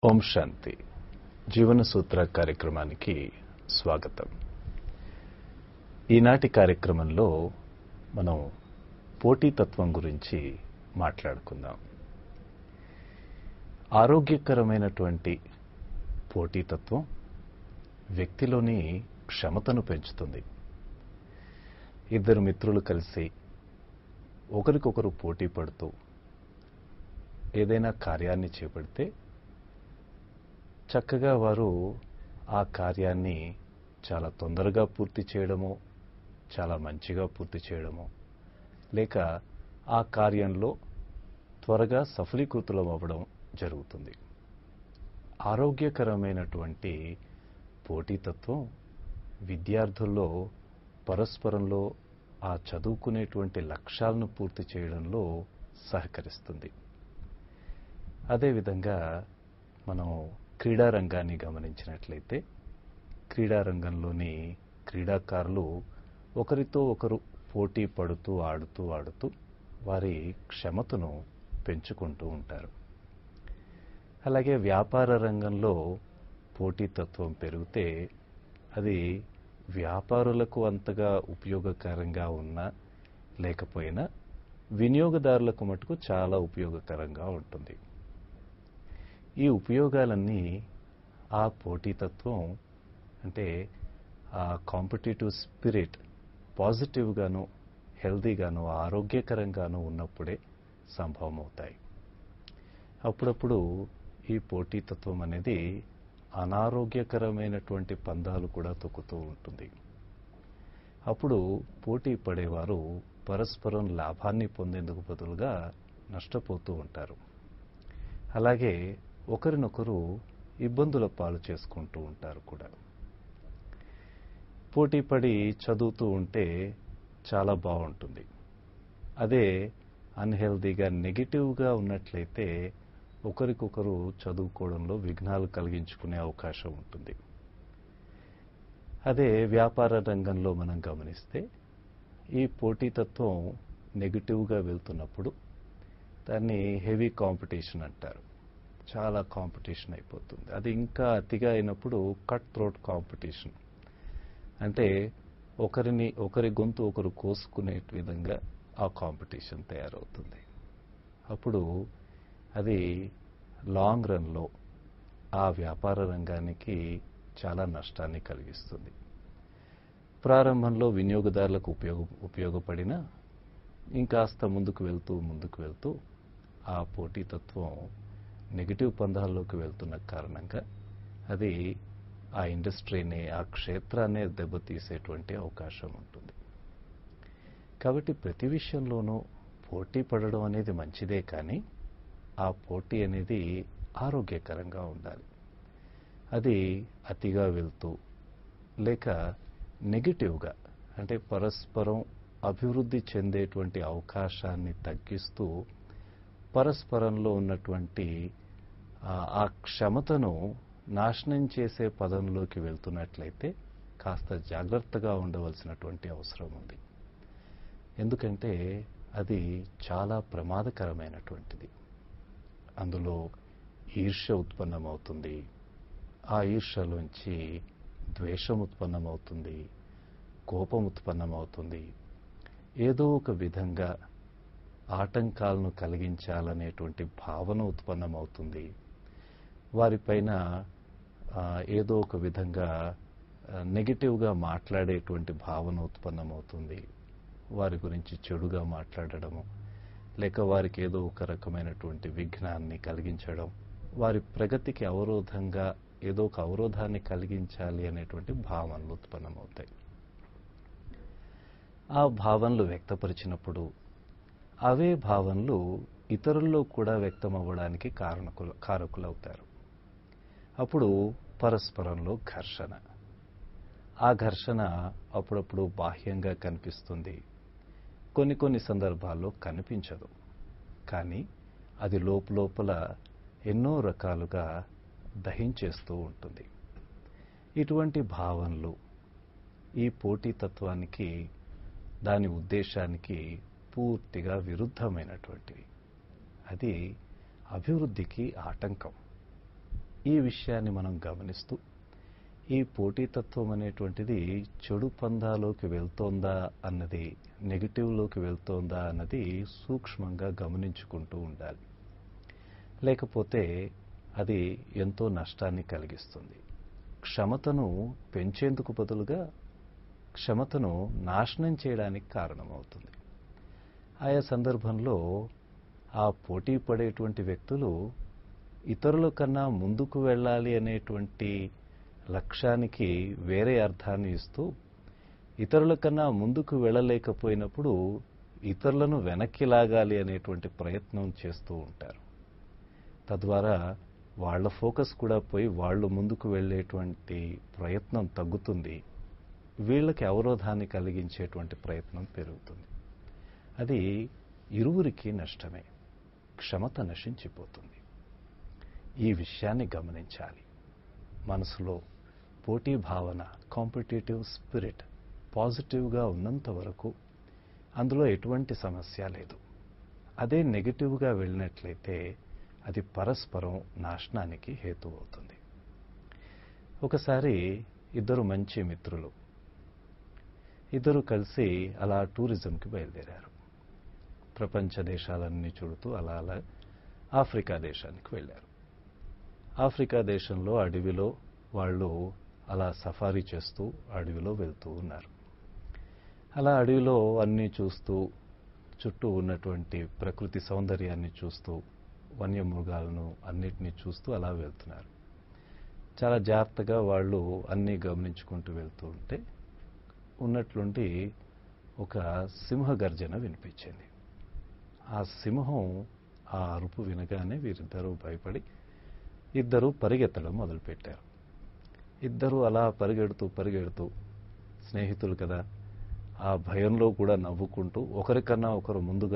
ఓం శాంతి జీవన సూత్ర కార్యక్రమానికి స్వాగతం. ఈనాటి కార్యక్రమంలో మనం పోటీతత్వం గురించి మాట్లాడుకుందాం. ఆరోగ్యకరమైనటువంటి పోటీతత్వం వ్యక్తిలోని క్షమతను పెంచుతుంది. ఇద్దరు మిత్రులు కలిసి ఒకరికొకరు పోటీ పడుతూ ఏదైనా కార్యాన్ని చేపడితే చక్కగా వారు ఆ కార్యాన్ని చాలా తొందరగా పూర్తి చేయడమో, చాలా మంచిగా పూర్తి చేయడమో, లేక ఆ కార్యంలో త్వరగా సఫలీకృతులం అవ్వడం జరుగుతుంది. ఆరోగ్యకరమైనటువంటి పోటీతత్వం విద్యార్థుల్లో పరస్పరంలో ఆ చదువుకునేటువంటి లక్ష్యాలను పూర్తి చేయడంలో సహకరిస్తుంది. అదేవిధంగా మనం క్రీడారంగాన్ని గమనించినట్లయితే క్రీడారంగంలోని క్రీడాకారులు ఒకరితో ఒకరు పోటీ పడుతూ ఆడుతూ వారి క్షమతను పెంచుకుంటూ ఉంటారు. అలాగే వ్యాపార రంగంలో పోటీతత్వం పెరిగితే అది వ్యాపారులకు అంతగా ఉపయోగకరంగా ఉన్నా లేకపోయినా వినియోగదారులకు మటుకు చాలా ఉపయోగకరంగా ఉంటుంది. ఈ ఉపయోగాలన్నీ ఆ పోటీతత్వం అంటే ఆ కాంపిటేటివ్ స్పిరిట్ పాజిటివ్గాను, హెల్దీగాను, ఆరోగ్యకరంగాను ఉన్నప్పుడే సంభవం అవుతాయి. అప్పుడప్పుడు ఈ పోటీతత్వం అనేది అనారోగ్యకరమైనటువంటి పందాలు కూడా తొక్కుతూ ఉంటుంది. అప్పుడు పోటీ పడేవారు పరస్పరం లాభాన్ని పొందేందుకు బదులుగా నష్టపోతూ ఉంటారు. అలాగే ఒకరినొకరు ఇబ్బందుల పాలు చేసుకుంటూ ఉంటారు కూడా. పోటీ పడి చదువుతూ ఉంటే చాలా బాగుంటుంది. అదే అన్హెల్దీగా నెగిటివ్గా ఉన్నట్లయితే ఒకరికొకరు చదువుకోవడంలో విఘ్నాలు కలిగించుకునే అవకాశం ఉంటుంది. అదే వ్యాపార రంగంలో మనం గమనిస్తే ఈ పోటీతత్వం నెగిటివ్గా వెళ్తున్నప్పుడు దాన్ని హెవీ కాంపిటీషన్ అంటారు. చాలా కాంపిటీషన్ అయిపోతుంది. అది ఇంకా అతిగా అయినప్పుడు కట్ థ్రోట్ కాంపిటీషన్ అంటే ఒకరి గొంతు ఒకరు కోసుకునే విధంగా ఆ కాంపిటీషన్ తయారవుతుంది. అప్పుడు అది లాంగ్ రన్లో ఆ వ్యాపార రంగానికి చాలా నష్టాన్ని కలిగిస్తుంది. ప్రారంభంలో వినియోగదారులకు ఉపయోగపడినా ఇంకాస్త ముందుకు వెళ్తూ ఆ పోటీతత్వం నెగిటివ్ పందాల్లోకి వెళ్తున్న కారణంగా అది ఆ ఇండస్ట్రీని, ఆ క్షేత్రాన్ని దెబ్బతీసేటువంటి అవకాశం ఉంటుంది. కాబట్టి ప్రతి విషయంలోనూ పోటీ పడడం అనేది మంచిదే, కానీ ఆ పోటీ అనేది ఆరోగ్యకరంగా ఉండాలి. అది అతిగా వెళ్తూ లేక నెగిటివ్గా అంటే పరస్పరం అభివృద్ధి చెందేటువంటి అవకాశాన్ని తగ్గిస్తూ పరస్పరంలో ఉన్నటువంటి ఆ క్షమతను నాశనం చేసే పదంలోకి వెళ్తున్నట్లయితే కాస్త జాగ్రత్తగా ఉండవలసినటువంటి అవసరం ఉంది. ఎందుకంటే అది చాలా ప్రమాదకరమైనటువంటిది. అందులో ఈర్ష్య ఉత్పన్నమవుతుంది. ఆ ఈర్ష్యలోంచి ద్వేషం ఉత్పన్నమవుతుంది, కోపం ఉత్పన్నమవుతుంది. ఏదో ఒక విధంగా ఆటంకాలను కలిగించాలనేటువంటి భావన ఉత్పన్నమవుతుంది. వారిపైన ఏదో ఒక విధంగా నెగిటివ్గా మాట్లాడేటువంటి భావన ఉత్పన్నమవుతుంది. వారి గురించి చెడుగా మాట్లాడడము, లేక వారికి ఏదో ఒక రకమైనటువంటి విఘ్నాన్ని కలిగించడం, వారి ప్రగతికి అవరోధంగా ఏదో ఒక అవరోధాన్ని కలిగించాలి అనేటువంటి భావనలు ఉత్పన్నమవుతాయి. ఆ భావనలు వ్యక్తపరిచినప్పుడు అవే భావనలు ఇతరుల్లో కూడా వ్యక్తం అవ్వడానికి కారకులవుతారు. అప్పుడు పరస్పరంలో ఘర్షణ. ఆ ఘర్షణ అప్పుడప్పుడు బాహ్యంగా కనిపిస్తుంది, కొన్ని సందర్భాల్లో కనిపించదు. కానీ అది లోపల ఎన్నో రకాలుగా దహించేస్తూ ఉంటుంది. ఇటువంటి భావనలు ఈ పోటీతత్వానికి, దాని ఉద్దేశానికి పూర్తిగా విరుద్ధమైనటువంటివి. అది అభివృద్ధికి ఆటంకం. ఈ విషయాన్ని మనం గమనిస్తూ ఈ పోటీతత్వం అనేటువంటిది చెడు పందాలోకి వెళ్తోందా అన్నది, నెగిటివ్లోకి వెళ్తోందా అన్నది సూక్ష్మంగా గమనించుకుంటూ ఉండాలి. లేకపోతే అది ఎంతో నష్టాన్ని కలిగిస్తుంది. క్షమతను పెంచేందుకు బదులుగా క్షమతను నాశనం చేయడానికి కారణమవుతుంది. ఆయా సందర్భంలో ఆ పోటీ పడేటువంటి వ్యక్తులు ఇతరుల కన్నా ముందుకు వెళ్ళాలి అనేటువంటి లక్ష్యానికి వేరే అర్థాన్ని ఇస్తూ, ఇతరుల కన్నా ముందుకు వెళ్ళలేకపోయినప్పుడు ఇతరులను వెనక్కి లాగాలి అనేటువంటి ప్రయత్నం చేస్తూ ఉంటారు. తద్వారా వాళ్ళ ఫోకస్ కూడా పోయి వాళ్ళు ముందుకు వెళ్ళేటువంటి ప్రయత్నం తగ్గుతుంది. వీళ్ళకి అవరోధాన్ని కలిగించేటువంటి ప్రయత్నం పెరుగుతుంది. అది ఇరువురికి నష్టమే. క్షమత నశించిపోతుంది. ఈ విషయాన్ని గమనించాలి. మనసులో పోటీ భావన, కాంపిటేటివ్ స్పిరిట్ పాజిటివ్గా ఉన్నంత వరకు అందులో ఎటువంటి సమస్య లేదు. అదే నెగిటివ్గా వెళ్ళినట్లయితే అది పరస్పరం నాశనానికి హేతు అవుతుంది. ఒకసారి ఇద్దరు మంచి మిత్రులు, ఇద్దరు కలిసి అలా టూరిజంకి బయలుదేరారు. ప్రపంచ దేశాలన్నీ చూడుతూ అలా అలా ఆఫ్రికా దేశానికి వెళ్ళారు. ఆఫ్రికా దేశంలో అడవిలో వాళ్ళు అలా సఫారీ చేస్తూ అడవిలో వెళ్తూ ఉన్నారు. అలా అడవిలో అన్నీ చూస్తూ, చుట్టూ ఉన్నటువంటి ప్రకృతి సౌందర్యాన్ని చూస్తూ, వన్యమృగాలను అన్నిటినీ చూస్తూ అలా వెళ్తున్నారు. చాలా జాగ్రత్తగా వాళ్ళు అన్నీ గమనించుకుంటూ వెళ్తూ ఉంటే ఉన్నట్లుండి ఒక సింహ గర్జన వినిపించింది. ఆ సింహం ఆ అరుపు వినగానే వీరిద్దరూ భయపడి ఇద్దరు పరిగెత్తడం మొదలుపెట్టారు. ఇద్దరు అలా పరిగెడుతూ స్నేహితులు కదా, ఆ భయంలో కూడా నవ్వుకుంటూ ఒకరికన్నా ఒకరు ముందుగా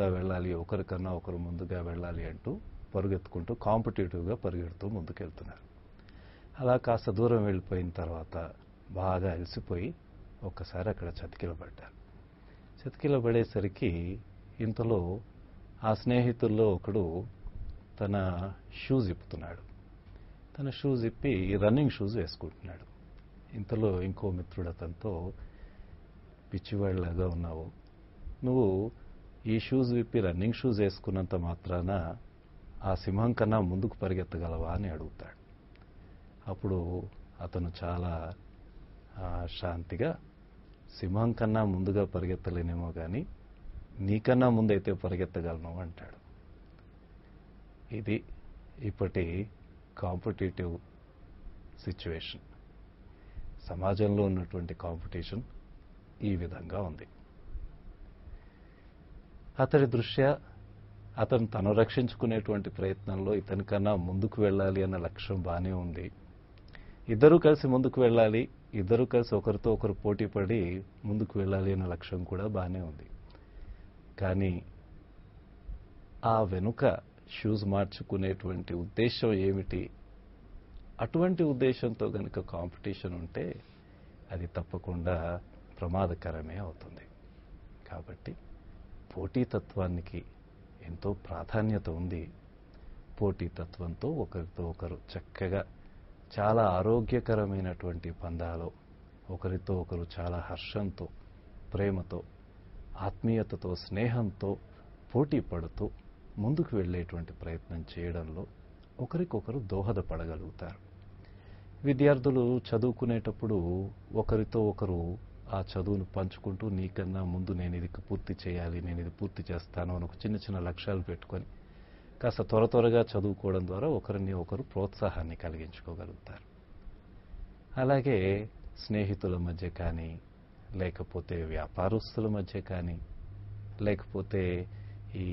వెళ్ళాలి అంటూ పరుగెత్తుకుంటూ కాంపిటేటివ్గా పరిగెడుతూ ముందుకెళ్తున్నారు. అలా కాస్త దూరం వెళ్ళిపోయిన తర్వాత బాగా అలసిపోయి ఒక్కసారి అక్కడ చతికిలబడ్డారు. చతికిలబడేసరికి ఇంతలో ఆ స్నేహితుల్లో ఒకడు తన షూస్ ఇప్పుతున్నాడు. తన షూస్ ఇప్పి రన్నింగ్ షూస్ వేసుకుంటున్నాడు. ఇంతలో ఇంకో మిత్రుడు అతనితో, పిచ్చివాడిలాగా ఉన్నావు, నువ్వు ఈ షూస్ విప్పి రన్నింగ్ షూస్ వేసుకున్నంత మాత్రాన ఆ సింహం కన్నా ముందుకు పరిగెత్తగలవా అని అడుగుతాడు. అప్పుడు అతను చాలా శాంతిగా, సింహం కన్నా ముందుగా పరిగెత్తలేనేమో కానీ నీకన్నా ముందైతే పరిగెత్తగలను అంటాడు. ఇది ఇప్పటి కాంపిటేటివ్ సిచ్యువేషన్. సమాజంలో ఉన్నటువంటి కాంపిటీషన్ ఈ విధంగా ఉంది. అతడి దృష్ట్యా అతను తను రక్షించుకునేటువంటి ప్రయత్నంలో ఇతనికన్నా ముందుకు వెళ్ళాలి అన్న లక్ష్యం బాగానే ఉంది. ఇద్దరూ కలిసి ముందుకు వెళ్ళాలి, ఇద్దరూ కలిసి ఒకరితో ఒకరు పోటీ పడి ముందుకు వెళ్ళాలి అన్న లక్ష్యం కూడా బాగానే ఉంది. కానీ ఆ వెనుక షూస్ మార్చుకునేటువంటి ఉద్దేశం ఏమిటి? అటువంటి ఉద్దేశంతో గనుక కాంపిటీషన్ ఉంటే అది తప్పకుండా ప్రమాదకరమే అవుతుంది. కాబట్టి పోటీతత్వానికి ఎంతో ప్రాధాన్యత ఉంది. పోటీతత్వంతో ఒకరితో ఒకరు చక్కగా చాలా ఆరోగ్యకరమైనటువంటి పందాలో ఒకరితో ఒకరు చాలా హర్షంతో, ప్రేమతో, ఆత్మీయతతో, స్నేహంతో పోటీ పడుతూ ముందుకు వెళ్ళేటువంటి ప్రయత్నం చేయడంలో ఒకరికొకరు దోహదపడగలుగుతారు. విద్యార్థులు చదువుకునేటప్పుడు ఒకరితో ఒకరు ఆ చదువును పంచుకుంటూ, నీకన్నా ముందు నేను ఇది పూర్తి చేయాలి, నేను ఇది పూర్తి చేస్తాను అని ఒక చిన్న చిన్న లక్ష్యాలు పెట్టుకొని కాస్త త్వరగా చదువుకోవడం ద్వారా ఒకరిని ఒకరు ప్రోత్సాహాన్ని కలిగించుకోగలుగుతారు. అలాగే స్నేహితుల మధ్య కానీ, లేకపోతే వ్యాపారస్తుల మధ్య కానీ, లేకపోతే ఈ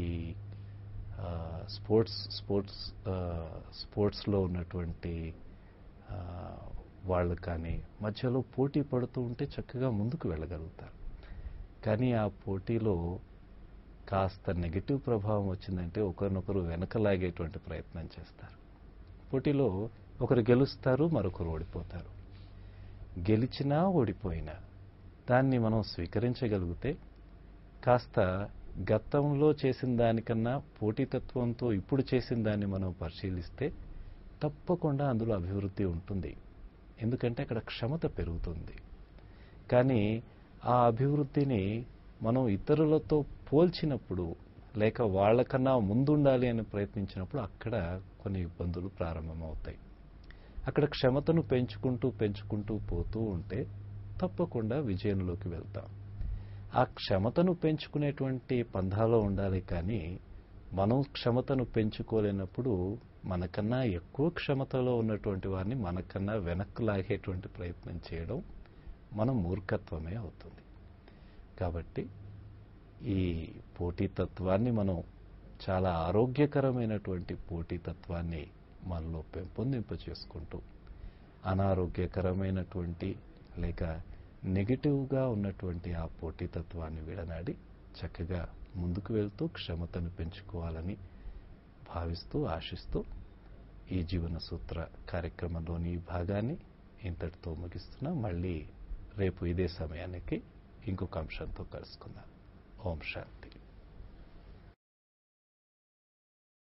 స్పోర్ట్స్లో ఉన్నటువంటి వాళ్ళు కానీ మధ్యలో పోటీ పడుతూ ఉంటే చక్కగా ముందుకు వెళ్ళగలుగుతారు. కానీ ఆ పోటీలో కాస్త నెగిటివ్ ప్రభావం వచ్చిందంటే ఒకరినొకరు వెనకలాగేటువంటి ప్రయత్నం చేస్తారు. పోటీలో ఒకరు గెలుస్తారు, మరొకరు ఓడిపోతారు. గెలిచినా ఓడిపోయినా దాన్ని మనం స్వీకరించగలిగితే, కాస్త గతంలో చేసిన దానికన్నా పోటీతత్వంతో ఇప్పుడు చేసిన దాన్ని మనం పరిశీలిస్తే తప్పకుండా అందులో అభివృద్ధి ఉంటుంది. ఎందుకంటే అక్కడ క్షమత పెరుగుతుంది. కానీ ఆ అభివృద్ధిని మనం ఇతరులతో పోల్చినప్పుడు, లేక వాళ్ళకన్నా ముందుండాలి అని ప్రయత్నించినప్పుడు అక్కడ కొన్ని ఇబ్బందులు ప్రారంభమవుతాయి. అక్కడ క్షమతను పెంచుకుంటూ పోతూ ఉంటే తప్పకుండా విజయంలోకి వెళ్తాం. ఆ క్షమతను పెంచుకునేటువంటి పంధాలో ఉండాలి. కానీ మనం క్షమతను పెంచుకోలేనప్పుడు మనకన్నా ఎక్కువ క్షమతలో ఉన్నటువంటి వారిని మనకన్నా వెనక్కు లాగేటువంటి ప్రయత్నం చేయడం మన మూర్ఖత్వమే అవుతుంది. కాబట్టి ఈ పోటీతత్వాన్ని మనం చాలా ఆరోగ్యకరమైనటువంటి పోటీతత్వాన్ని మనలో పెంపొందింప చేసుకుంటూ, అనారోగ్యకరమైనటువంటి లేక నెగిటివ్గా ఉన్నటువంటి ఆ పోటీతత్వాన్ని విడనాడి చక్కగా ముందుకు వెళ్తూ క్షమతను పెంచుకోవాలని భావిస్తూ, ఆశిస్తూ ఈ జీవన సూత్ర కార్యక్రమంలోని ఈ భాగాన్ని ఇంతటితో ముగిస్తున్నా. మళ్ళీ రేపు ఇదే సమయానికి ఇంకొక అంశంతో కలుసుకుందాం. ఓం శాంతి.